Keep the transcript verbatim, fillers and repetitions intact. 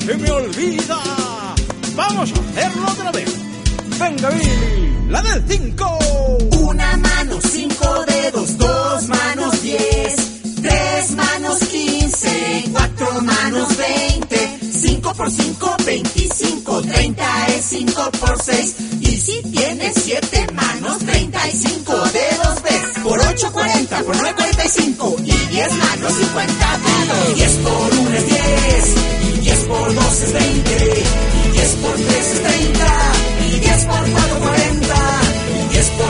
se me olvida. Vamos a hacerlo otra vez. Venga, Billy, la del cinco. Una mano, cinco dedos, dos manos, diez. Tres manos, quince. Cuatro manos, veinte. Cinco por cinco, veinticinco. Treinta es cinco por seis. Y si tienes siete manos, treinta y cinco dedos ves. Por ocho, cuarenta. Por nueve, cuarenta y cinco. Y diez manos, cincuenta dedos. Diez por uno es diez. Y diez por dos es veinte. Y diez por tres es treinta. Y diez por cuatro